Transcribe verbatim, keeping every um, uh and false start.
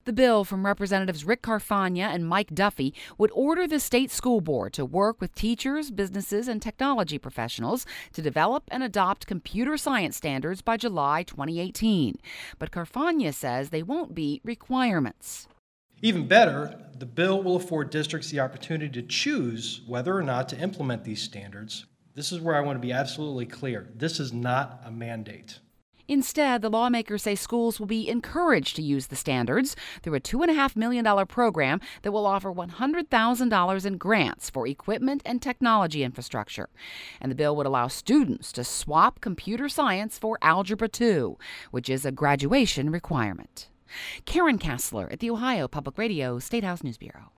The bill from Representatives Rick Carfagna and Mike Duffy would order the state school board to work with teachers, businesses, and technology professionals to develop and adopt computer science standards by July twenty eighteen. But Carfagna says they won't be requirements. Even better, the bill will afford districts the opportunity to choose whether or not to implement these standards. This is where I want to be absolutely clear. This is not a mandate. Instead, the lawmakers say schools will be encouraged to use the standards through a two point five million dollars program that will offer one hundred thousand dollars in grants for equipment and technology infrastructure. And the bill would allow students to swap computer science for Algebra two, which is a graduation requirement. Karen Kassler at the Ohio Public Radio State House News Bureau.